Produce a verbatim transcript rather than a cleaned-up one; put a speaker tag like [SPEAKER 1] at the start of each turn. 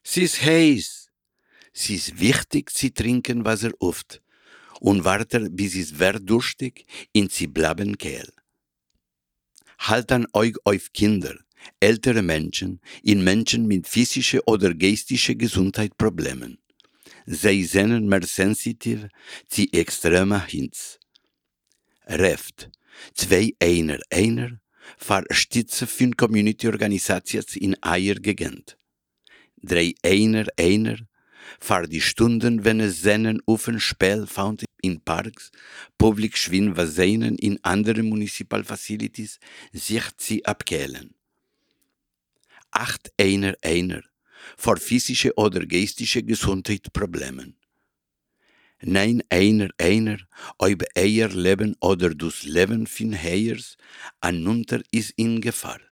[SPEAKER 1] Sie ist heiß. Sie ist wichtig, sie trinken Wasser oft und warten, bis es wird durstig und sie bleiben kehl. Halten euch auf Kinder, ältere Menschen, in Menschen mit physischer oder geistischer Gesundheitsproblemen. Sie sind mehr sensitiv zu extremer Hitze. Reft, zwei einer einer, für Stütze von Community-Organisations in eier Gegend. Drei einer einer, für die Stunden, wenn es seinen offen Spiel fand in Parks, Public Schwimmbassinen in anderen Municipal Facilities, sich sie abkehlen. Acht einer einer, für physische oder geistische Gesundheitsproblemen. Nein einer einer, ob eier Leben oder das Leben von Heiers, anunter ist in Gefahr.